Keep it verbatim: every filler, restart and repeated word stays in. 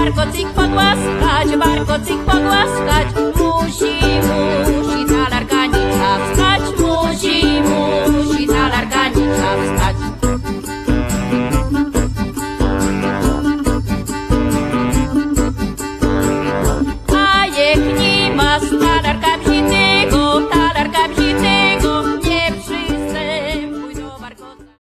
warkocik pogłaskać, warkocik pogłaskać. Musi, musi ta larganica wstać, musi, musi ta larganica wstać. A jak nie ma ta larganica